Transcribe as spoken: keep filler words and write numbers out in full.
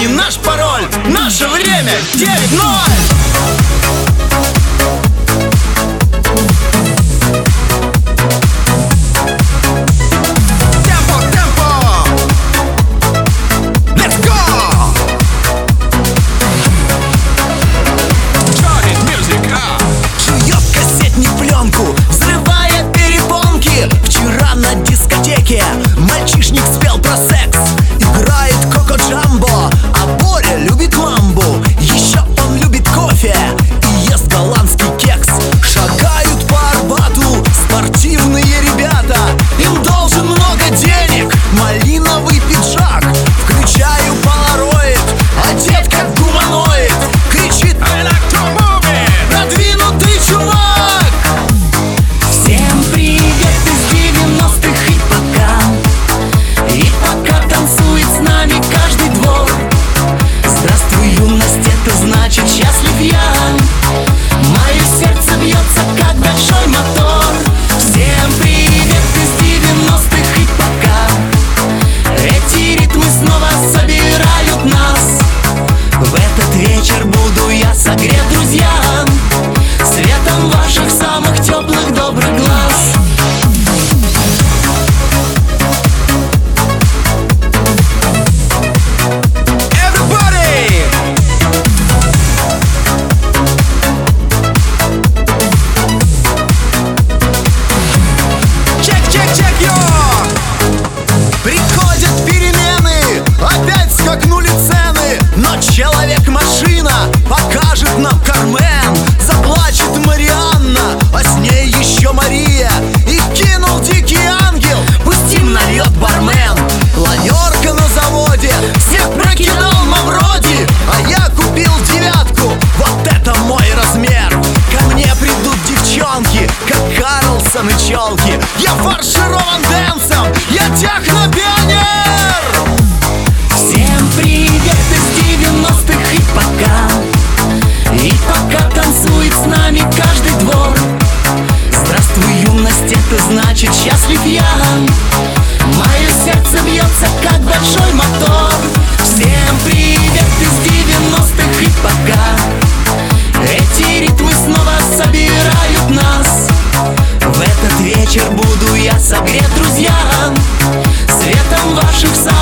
Запомни наш пароль, наше время девять ноль. Мальчишник спел про секс, играет Коко Джамбо, а Боря любит мамбу. Еще он любит кофе и ест голландский кекс. Шагают по Арбату спортивные ребята, им должен много денег, малиновый пиджак. Включаю полароид, одет как гуманоид, кричит I like to move it, продвинутый чувак. Всем привет из девяностых и пока, и пока танцует с нами каждый двор. Здравствуй, юность, это значит счастлив я. Мое сердце бьется, как большой мотор. Всем привет из девяностых и пока. Эти ритмы снова собирают нас. В этот вечер буду я согрет друзьям светом ваших самых теплых добрых глаз. Приходят перемены, опять скакнули цены, но человек-машина покажет нам Кармен. Заплачет Марианна, а с ней еще Мария, и кинул дикий ангел, пусть им нальет бармен. Планерка на заводе, всех прокидал Мавроди, а я купил девятку, вот это мой размер. Ко мне придут девчонки, как Карлсон и челки. Я фарширован дэнсом, я техно-пионер. Всем привет из девяностых и пока, и пока танцует с нами каждый двор. Здравствуй, юность, это значит счастлив я. Мое сердце бьется, как большой мотор. Всем привет из девяностых и пока. Эти ритмы снова собирают нас. В этот вечер буду я согрет друзьям светом ваших